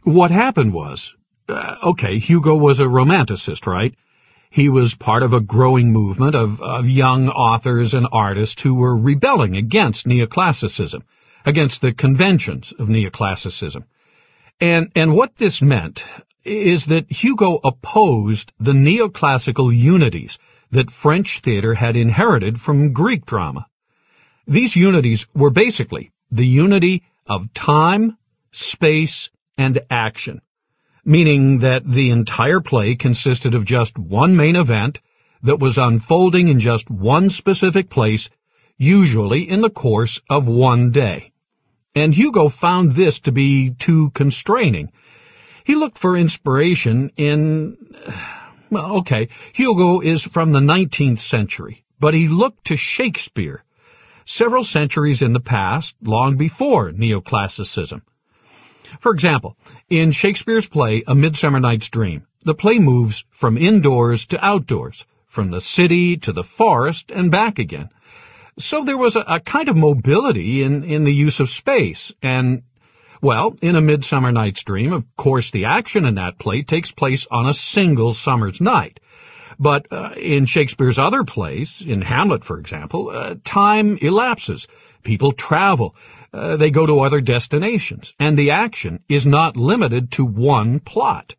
What happened was, Hugo was a romanticist, right? He was part of a growing movement of young authors and artists who were rebelling against neoclassicism, against the conventions of neoclassicism. And what this meant is that Hugo opposed the neoclassical unities that French theater had inherited from Greek drama. These unities were basically the unity of time, space, and action, meaning that the entire play consisted of just one main event that was unfolding in just one specific place, usually in the course of one day. And Hugo found this to be too constraining. He looked for inspiration in, Hugo is from the 19th century, but he looked to Shakespeare, several centuries in the past, long before neoclassicism. For example, in Shakespeare's play A Midsummer Night's Dream, the play moves from indoors to outdoors, from the city to the forest and back again. So there was a kind of mobility in the use of space. And, in A Midsummer Night's Dream, of course, the action in that play takes place on a single summer's night. But in Shakespeare's other plays, in Hamlet, for example, time elapses. People travel. They go to other destinations. And the action is not limited to one plot.